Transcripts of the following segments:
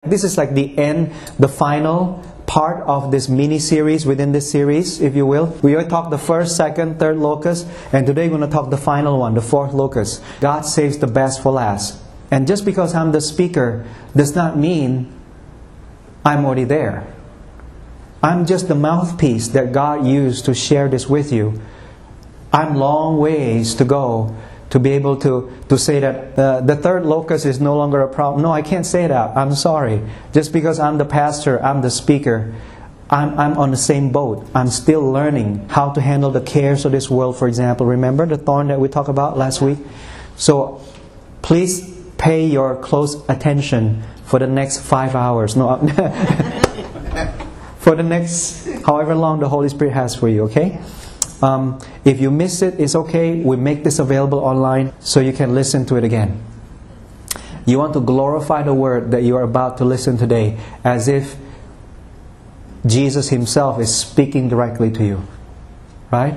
This is like the end, the final part of this mini-series within this series, if you will. We already talked the first, second, third locust, and today we're going to talk the final one, the fourth locust. God saves the best for last. And just because I'm the speaker does not mean I'm already there. I'm just the mouthpiece that God used to share this with you. I'm long ways to go to be able to say that the third locust is no longer a problem. No, I can't say that. I'm sorry. Just because I'm the pastor, I'm the speaker, I'm on the same boat. I'm still learning how to handle the cares of this world, for example. Remember the thorn that we talked about last week? So please pay your close attention for the next 5 hours. No, for the next however long the Holy Spirit has for you, okay? If you miss it, it's okay. We make this available online so you can listen to it again. You want to glorify the word that you are about to listen today as if Jesus Himself is speaking directly to you. Right?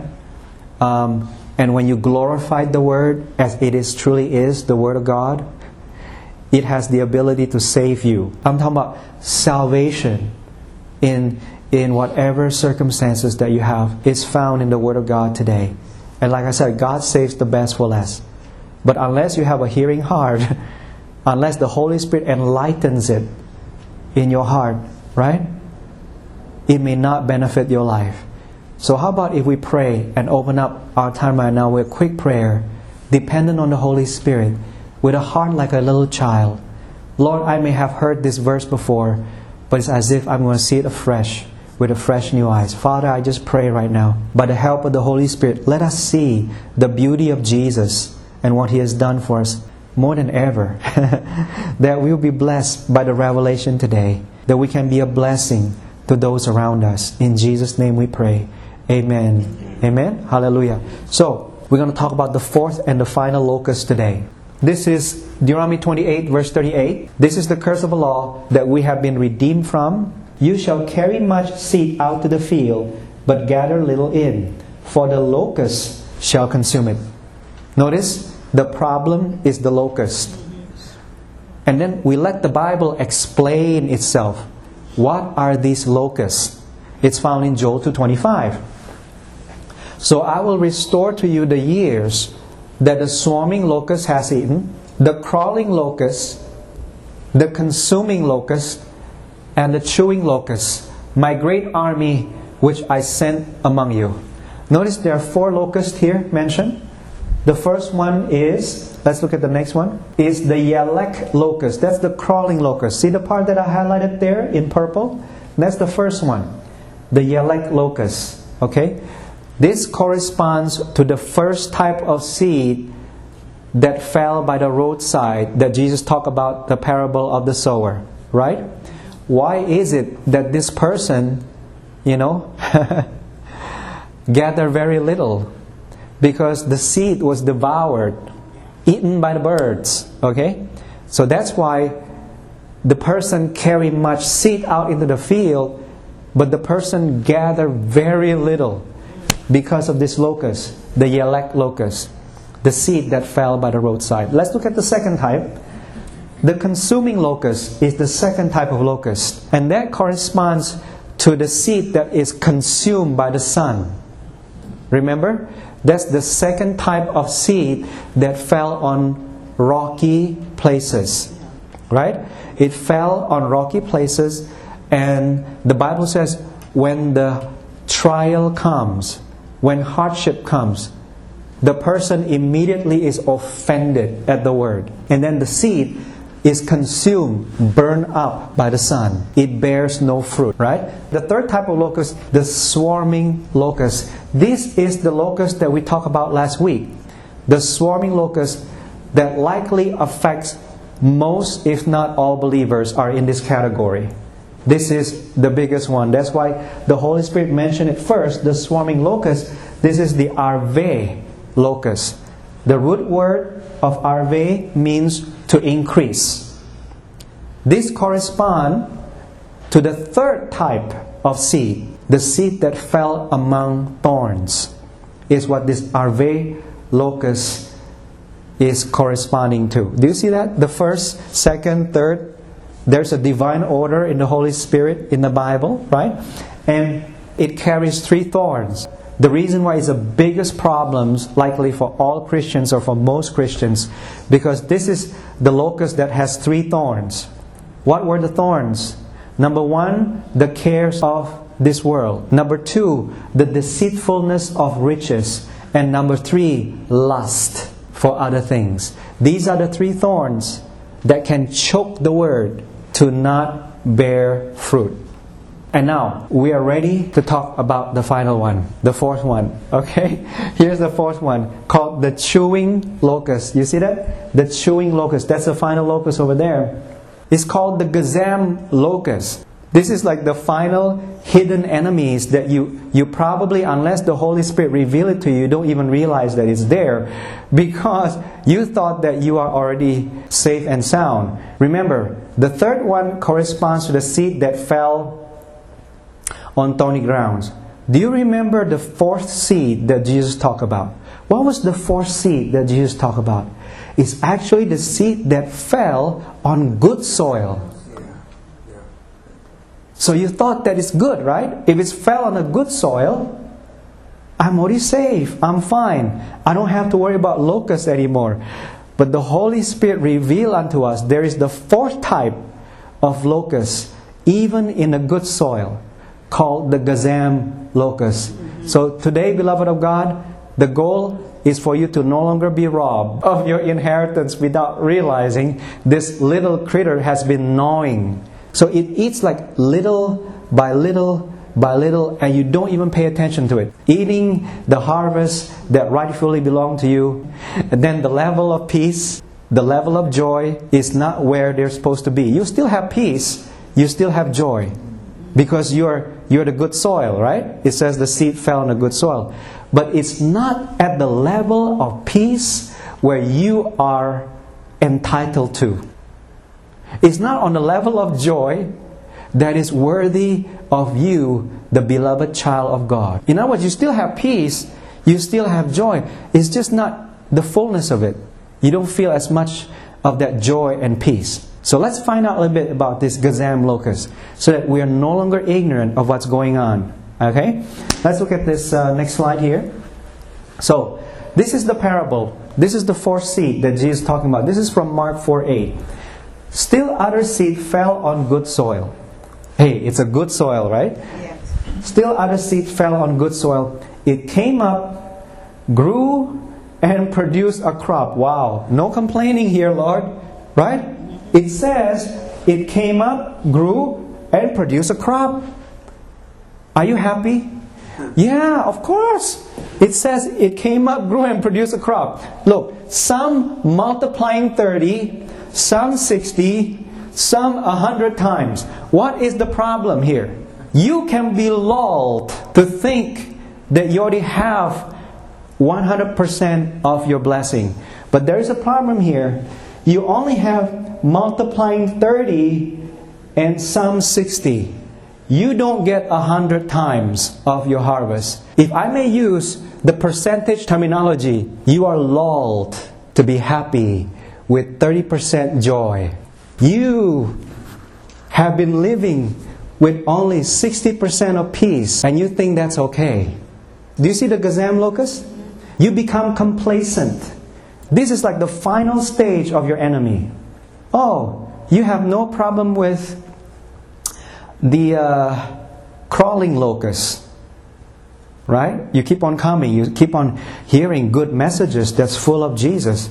And when you glorify the word as it is truly is, the word of God, it has the ability to save you. I'm talking about salvation in whatever circumstances that you have is found in the Word of God today. And like I said, God saves the best for last. But unless you have a hearing heart, unless the Holy Spirit enlightens it in your heart, right? It may not benefit your life. So how about if we pray and open up our time right now with a quick prayer, dependent on the Holy Spirit, with a heart like a little child. Lord, I may have heard this verse before, but it's as if I'm going to see it afresh, with a fresh new eyes. Father, I just pray right now, by the help of the Holy Spirit, let us see the beauty of Jesus and what He has done for us more than ever. That we will be blessed by the revelation today, that we can be a blessing to those around us. In Jesus' name we pray. Amen. Amen. Hallelujah. So, we're going to talk about the fourth and the final locust today. This is Deuteronomy 28 verse 38. This is the curse of the law that we have been redeemed from. You shall carry much seed out to the field, but gather little in, for the locust shall consume it. Notice, the problem is the locust. And then we let the Bible explain itself. What are these locusts? It's found in Joel 2:25. So I will restore to you the years that the swarming locust has eaten, the crawling locust, the consuming locust, and the chewing locust, my great army which I sent among you. Notice there are 4 locusts here mentioned. The first one is, let's look at the next one, is the Yelek locust. That's the crawling locust. See the part that I highlighted there in purple? That's the first one, the Yelek locust. Okay? This corresponds to the first type of seed that fell by the roadside that Jesus talked about, the parable of the sower. Right? Why is it that this person, gathered very little? Because the seed was devoured, eaten by the birds. Okay? So that's why the person carried much seed out into the field, but the person gathered very little because of this locust, the Yelek locust, the seed that fell by the roadside. Let's look at the second type. The consuming locust is the second type of locust, and that corresponds to the seed that is consumed by the sun. Remember? That's the second type of seed that fell on rocky places. Right? It fell on rocky places, and the Bible says when the trial comes, when hardship comes, the person immediately is offended at the word. And then the seed is consumed, burned up by the sun. It bears no fruit, right? The third type of locust, the swarming locust. This is the locust that we talked about last week. The swarming locust that likely affects most, if not all believers are in this category. This is the biggest one. That's why the Holy Spirit mentioned it first, the swarming locust. This is the arve locust. The root word of arve means to increase. This corresponds to the third type of seed. The seed that fell among thorns is what this arve locust is corresponding to. Do you see that? The first, second, third, There's a divine order in the Holy Spirit in the Bible, right? And it carries 3 thorns. The reason why it's the biggest problems likely for all Christians or for most Christians, because this is the locust that has 3 thorns. What were the thorns? Number 1, the cares of this world. Number 2, the deceitfulness of riches. And number 3, lust for other things. These are the 3 thorns that can choke the word to not bear fruit. And now, we are ready to talk about the final one, the 4th one. Okay? Here's the 4th one, called the chewing locust. You see that? The chewing locust. That's the final locust over there. It's called the Gazam locust. This is like the final hidden enemies that you probably, unless the Holy Spirit reveal it to you, don't even realize that it's there, because you thought that you are already safe and sound. Remember, the 3rd one corresponds to the seed that fell on thorny grounds. Do you remember the 4th seed that Jesus talked about? What was the 4th seed that Jesus talked about? It's actually the seed that fell on good soil. So you thought that it's good, right? If it fell on a good soil, I'm already safe, I'm fine. I don't have to worry about locusts anymore. But the Holy Spirit revealed unto us there is the 4th type of locust, even in a good soil, called the Gazam locust. So today, beloved of God, the goal is for you to no longer be robbed of your inheritance without realizing this little critter has been gnawing. So it eats like little by little by little, and you don't even pay attention to it. Eating the harvest that rightfully belongs to you. And then the level of peace, the level of joy is not where they're supposed to be. You still have peace, you still have joy, because you're the good soil, right? It says the seed fell on the good soil. But it's not at the level of peace where you are entitled to. It's not on the level of joy that is worthy of you, the beloved child of God. In other words, you still have peace, you still have joy. It's just not the fullness of it. You don't feel as much of that joy and peace. So let's find out a little bit about this Gazam locust, so that we are no longer ignorant of what's going on. Okay? Let's look at this next slide here. So, this is the parable. This is the 4th seed that Jesus is talking about. This is from Mark 4:8. Still other seed fell on good soil. Hey, it's a good soil, right? Yes. Still other seed fell on good soil. It came up, grew, and produced a crop. Wow. No complaining here, Lord. Right? It says it came up, grew, and produced a crop. Are you happy? Yeah, of course. It says it came up, grew, and produced a crop. Look, some multiplying 30, some 60, some 100 times. What is the problem here? You can be lulled to think that you already have 100% of your blessing. But there is a problem here. You only have multiplying 30 and some 60. You don't get 100 times of your harvest. If I may use the percentage terminology, you are lulled to be happy with 30% joy. You have been living with only 60% of peace, and you think that's okay. Do you see the Gazam locust? You become complacent. This is like the final stage of your enemy. Oh, you have no problem with the crawling locust, right? You keep on coming. You keep on hearing good messages that's full of Jesus.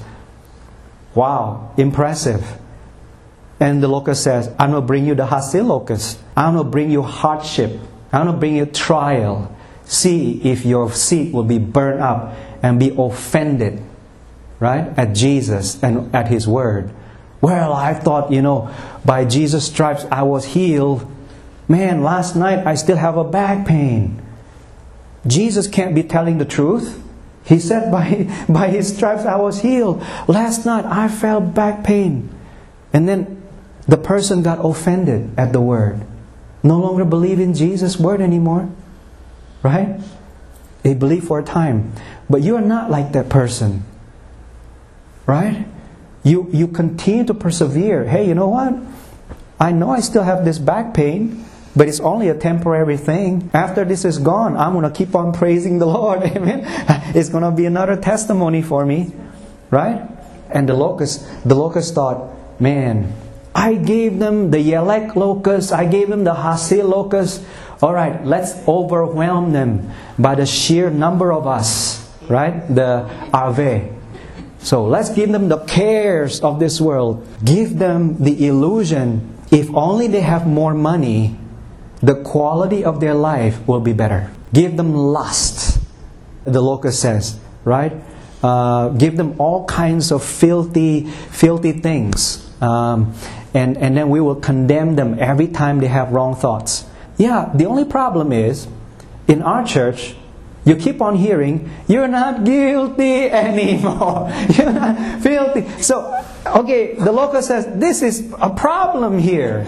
Wow, impressive. And the locust says, I'm going to bring you the Hasil locust. I'm going to bring you hardship. I'm going to bring you trial. See if your seed will be burned up and be offended, right, at Jesus and at His Word. Well, I thought, by Jesus' stripes I was healed. Man, last night I still have a back pain. Jesus can't be telling the truth. He said by His stripes I was healed. Last night I felt back pain. And then the person got offended at the Word. No longer believe in Jesus' Word anymore. Right? They believe for a time. But you are not like that person. Right? You continue to persevere. Hey, you know what? I know I still have this back pain, but it's only a temporary thing. After this is gone, I'm going to keep on praising the Lord. Amen. It's going to be another testimony for me. Right? And the locusts thought, man, I gave them the Yelek locusts, I gave them the Hasil locusts. All right, let's overwhelm them by the sheer number of us. Right? The Arve. So let's give them the cares of this world. Give them the illusion, if only they have more money, the quality of their life will be better. Give them lust, the locust says, right? Give them all kinds of filthy things. And then we will condemn them every time they have wrong thoughts. Yeah, the only problem is, in our church, you keep on hearing, you're not guilty anymore. You're not filthy. So, okay, the locust says, this is a problem here.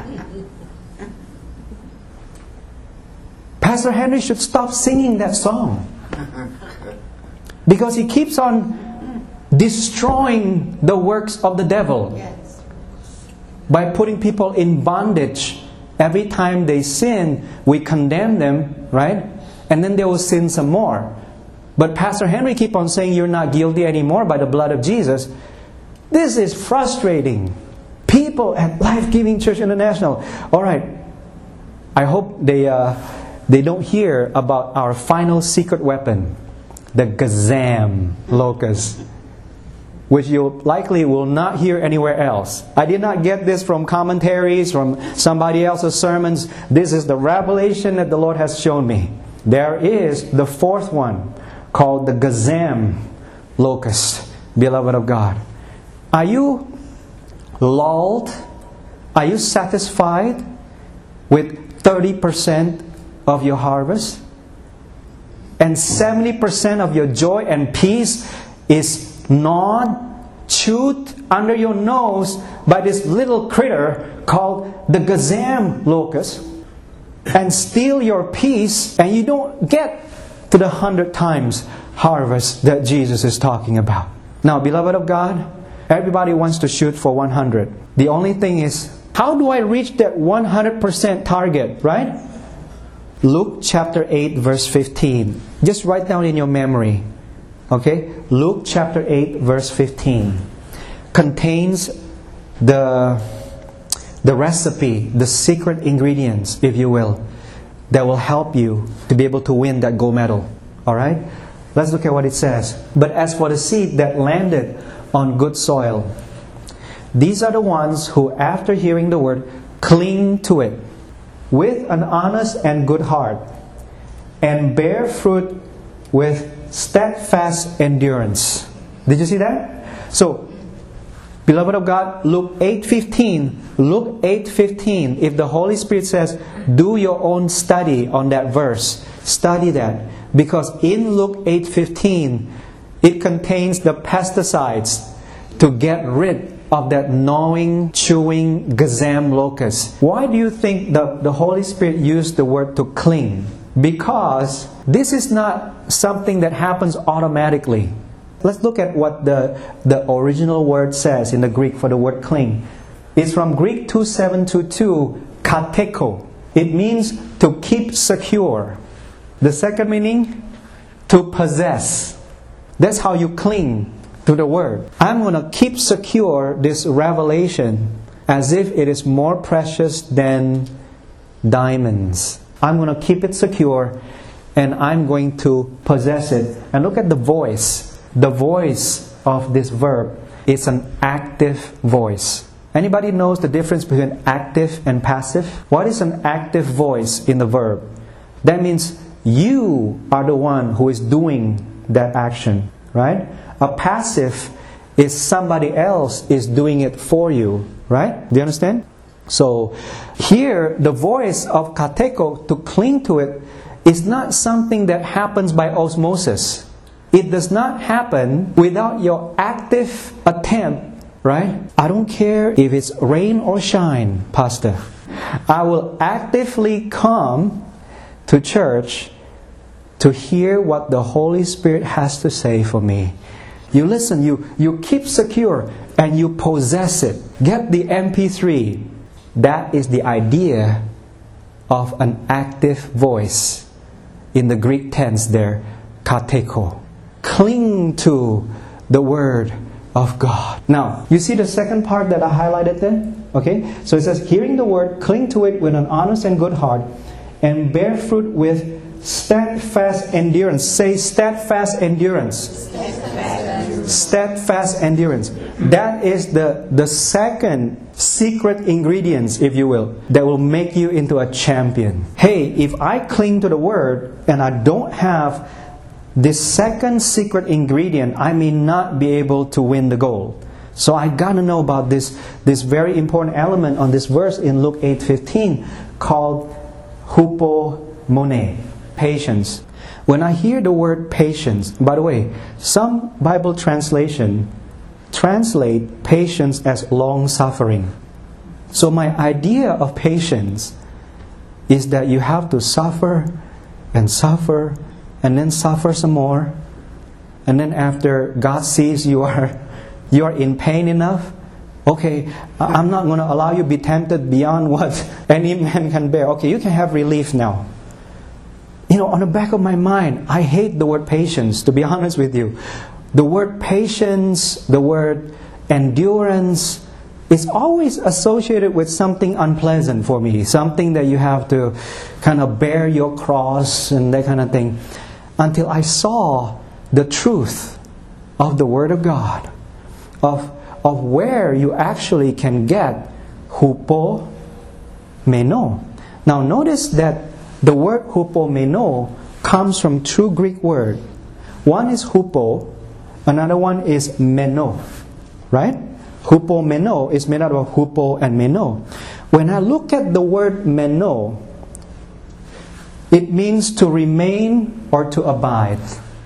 Pastor Henry should stop singing that song. Because he keeps on destroying the works of the devil. By putting people in bondage. Every time they sin, we condemn them, right? And then they will sin some more. But Pastor Henry keep on saying you're not guilty anymore by the blood of Jesus. This is frustrating. People at Life Giving Church International. Alright, I hope they don't hear about our final secret weapon, the Gazam locust, which you likely will not hear anywhere else. I did not get this from commentaries, from somebody else's sermons. This is the revelation that the Lord has shown me. There is the fourth one, called the Gazam locust, beloved of God. Are you lulled? Are you satisfied with 30% of your harvest? And 70% of your joy and peace is gnawed, chewed under your nose by this little critter called the Gazam locust, and steal your peace, and you don't get to the 100 times harvest that Jesus is talking about. Now, beloved of God, everybody wants to shoot for 100. The only thing is, how do I reach that 100% target, right? Luke chapter 8 verse 15. Just write down in your memory. Okay? Luke chapter 8 verse 15 contains the recipe, the secret ingredients, if you will, that will help you to be able to win that gold medal. Alright? Let's look at what it says. But as for the seed that landed on good soil, these are the ones who, after hearing the word, cling to it with an honest and good heart, and bear fruit with steadfast endurance. Did you see that? So, beloved of God, Luke 8:15, if the Holy Spirit says, do your own study on that verse, study that. Because in Luke 8:15, it contains the pesticides to get rid of that gnawing, chewing Gazam locust. Why do you think the Holy Spirit used the word to cling? Because this is not something that happens automatically. Let's look at what the original word says in the Greek for the word cling. It's from Greek 2722, kateko. It means to keep secure. The second meaning, to possess. That's how you cling to the word. I'm going to keep secure this revelation as if it is more precious than diamonds. I'm going to keep it secure, and I'm going to possess it. And look at the voice. The voice of this verb is an active voice. Anybody knows the difference between active and passive? What is an active voice in the verb? That means you are the one who is doing that action, right? A passive is somebody else is doing it for you, right? Do you understand? So here, the voice of kateko, to cling to it, is not something that happens by osmosis. It does not happen without your active attempt, right? I don't care if it's rain or shine, Pastor. I will actively come to church to hear what the Holy Spirit has to say for me. You listen, you keep secure, and you possess it. Get the MP3. That is the idea of an active voice in the Greek tense there, kateko. Cling to the Word of God. Now, you see the second part that I highlighted there? Okay, so it says, hearing the Word, cling to it with an honest and good heart, and bear fruit with steadfast endurance. Say steadfast endurance. Steadfast endurance. That is the second secret ingredients, if you will, that will make you into a champion. Hey, if I cling to the Word and I don't have this second secret ingredient, I may not be able to win the goal. So I gotta know about this very important element on this verse in Luke 8:15 called hupomone, patience. When I hear the word patience, by the way, some Bible translation translate patience as long suffering. So my idea of patience is that you have to suffer and suffer and then suffer some more, and then after God sees you are in pain enough, okay, I'm not going to allow you to be tempted beyond what any man can bear. Okay, you can have relief now. You know, on the back of my mind, I hate the word patience, to be honest with you. The word patience, the word endurance is always associated with something unpleasant for me. Something that you have to kind of bear your cross and that kind of thing. Until I saw the truth of the Word of God, of where you actually can get hupomeno. Now notice that the word hupomeno comes from two Greek words. One is hupo, another one is meno. Right? Hupomeno is made out of hupo and meno. When I look at the word meno, it means to remain or to abide.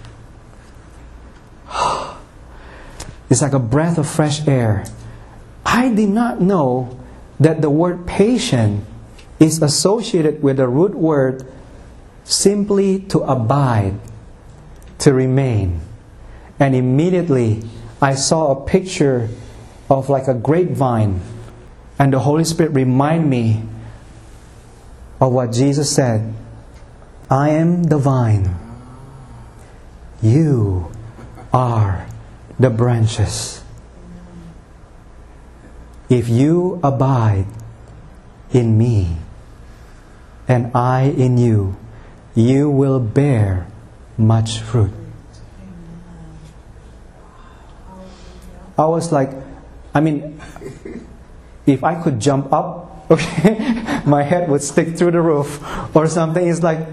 It's like a breath of fresh air. I did not know that the word patient is associated with the root word simply to abide, to remain. And immediately I saw a picture of like a grapevine, and the Holy Spirit reminded me of what Jesus said. I am the vine. You are the branches. If you abide in me and I in you, you will bear much fruit. I was like, if I could jump up, okay, my head would stick through the roof or something. It's like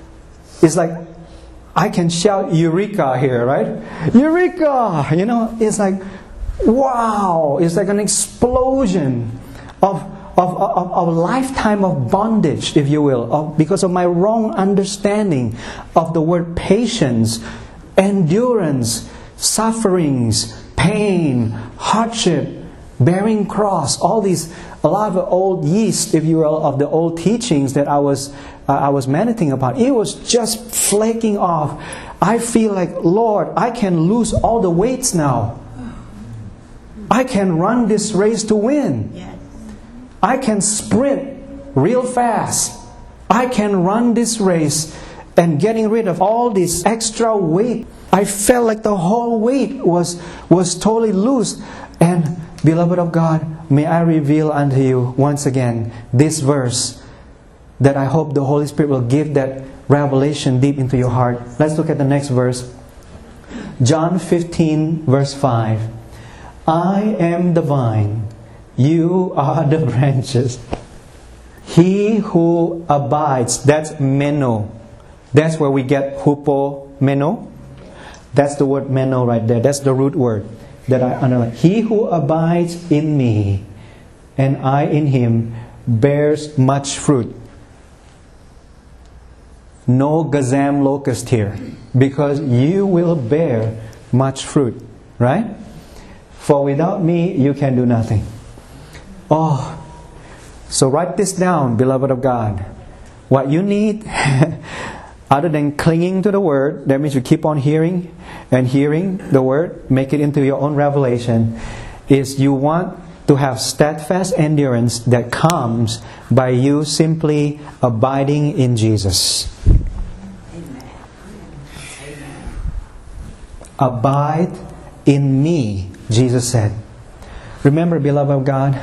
I can shout Eureka here, right? Eureka! You know, it's like, wow! It's like an explosion of a lifetime of bondage, if you will, because of my wrong understanding of the word patience, endurance, sufferings, pain, hardship, bearing cross, all these, a lot of the old yeast, if you will, of the old teachings that I was meditating upon. It was just flaking off. I feel like, Lord, I can lose all the weights now. I can run this race to win. I can sprint real fast. I can run this race and getting rid of all this extra weight. I felt like the whole weight was totally loose. And beloved of God, may I reveal unto you once again this verse that I hope the Holy Spirit will give that revelation deep into your heart. Let's look at the next verse. John 15 verse 5. I am the vine, you are the branches. He who abides, that's meno. That's where we get hupomeno. That's the word meno right there. That's the root word that I underline. He who abides in me and I in him bears much fruit. No gazam locust here, because you will bear much fruit, right? For without me you can do nothing. Oh, so write this down, beloved of God. What you need, other than clinging to the Word, that means you keep on hearing and hearing the Word, make it into your own revelation, is you want to have steadfast endurance that comes by you simply abiding in Jesus. Abide in me, Jesus said. Remember, beloved of God,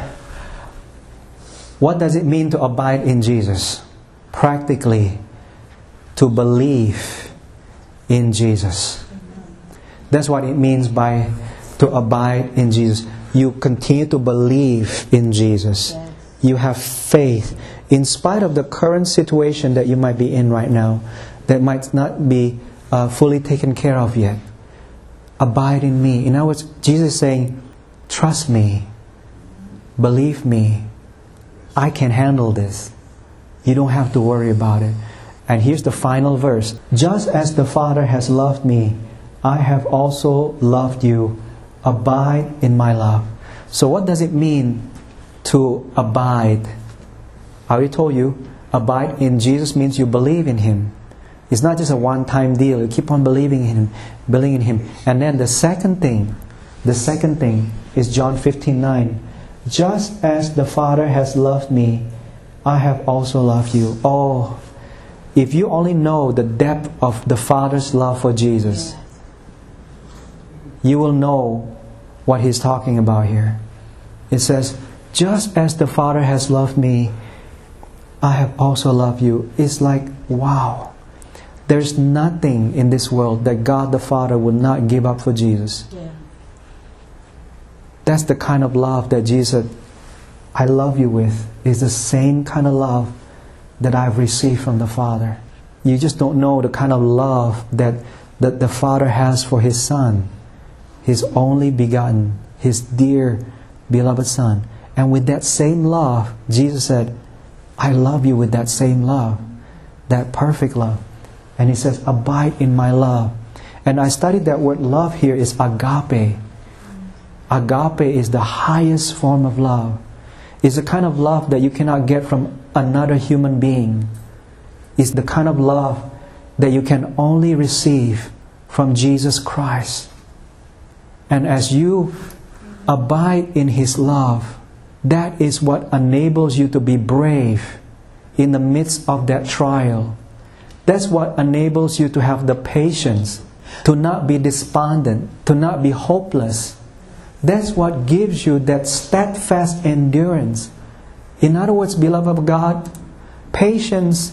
what does it mean to abide in Jesus? Practically, to believe in Jesus. That's what it means by to abide in Jesus. You continue to believe in Jesus. Yes. You have faith in spite of the current situation that you might be in right now, that might not be fully taken care of yet. Abide in me. In other words, Jesus is saying, trust me, believe me, I can handle this. You don't have to worry about it. And here's the final verse. Just as the Father has loved me, I have also loved you. Abide in my love. So what does it mean to abide? I already told you, abide in Jesus means you believe in Him. It's not just a one-time deal. You keep on believing in Him. And then the second thing is John 15:9. Just as the Father has loved me, I have also loved you. Oh, if you only know the depth of the Father's love for Jesus, you will know what He's talking about here. It says, just as the Father has loved me, I have also loved you. It's like, wow. There's nothing in this world that God the Father would not give up for Jesus. Yeah. That's the kind of love that Jesus said, I love you with. It's the same kind of love that I've received from the Father. You just don't know the kind of love that the Father has for His Son. His only begotten, His dear beloved Son. And with that same love, Jesus said, I love you with that same love, that perfect love. And He says, abide in my love. And I studied that word love here is agape. Agape is the highest form of love. It's the kind of love that you cannot get from another human being. It's the kind of love that you can only receive from Jesus Christ. And as you abide in His love, that is what enables you to be brave in the midst of that trial. That's what enables you to have the patience, to not be despondent, to not be hopeless. That's what gives you that steadfast endurance. In other words, beloved of God, patience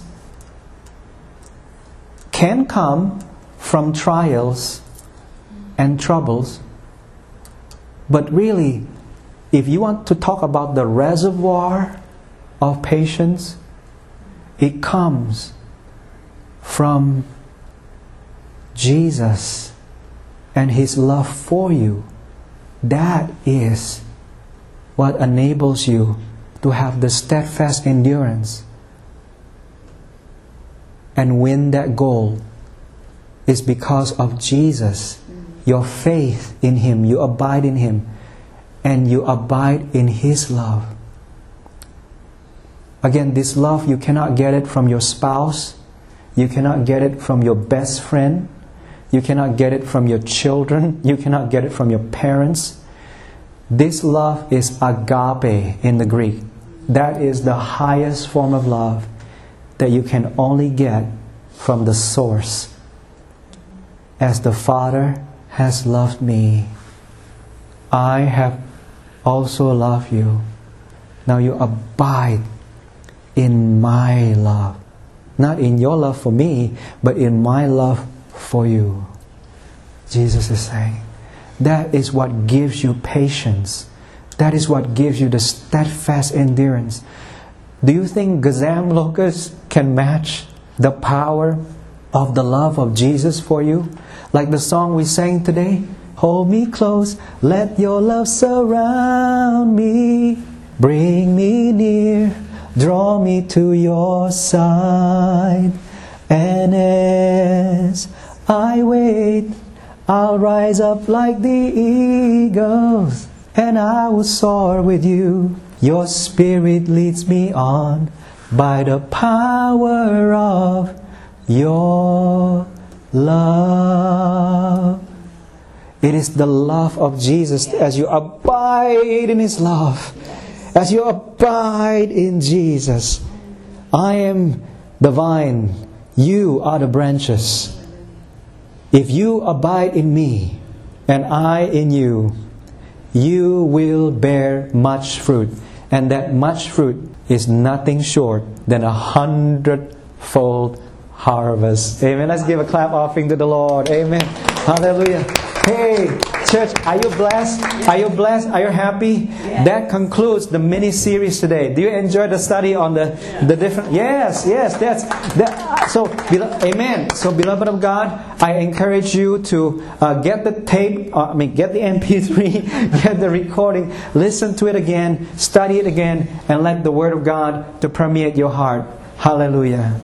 can come from trials and troubles. But really, if you want to talk about the reservoir of patience, it comes from Jesus and His love for you. That is what enables you to have the steadfast endurance and win that goal. Is because of Jesus. Your faith in Him, you abide in Him, and you abide in His love. Again, this love, you cannot get it from your spouse. You cannot get it from your best friend. You cannot get it from your children. You cannot get it from your parents. This love is agape in the Greek. That is the highest form of love that you can only get from the source. As the Father has loved me, I have also loved you. Now you abide in my love. Not in your love for me, but in my love for you. Jesus is saying, that is what gives you patience. That is what gives you the steadfast endurance. Do you think Gazam locusts can match the power of the love of Jesus for you? Like the song we sang today, hold me close, let your love surround me, bring me near, draw me to your side. And as I wait, I'll rise up like the eagles, and I will soar with you. Your Spirit leads me on by the power of your love. It is the love of Jesus. As you abide in His love, as you abide in Jesus. I am the vine, you are the branches. If you abide in me and I in you, you will bear much fruit. And that much fruit is nothing short than 100-fold harvest. Amen. Let's give a clap offering to the Lord. Amen. Hallelujah. Hey, church, are you blessed? Are you blessed? Are you happy? Yes. That concludes the mini-series today. Do you enjoy the study on the different... Yes, that's... So, amen. So, beloved of God, I encourage you to get the tape, get the MP3, get the recording, listen to it again, study it again, and let the Word of God to permeate your heart. Hallelujah.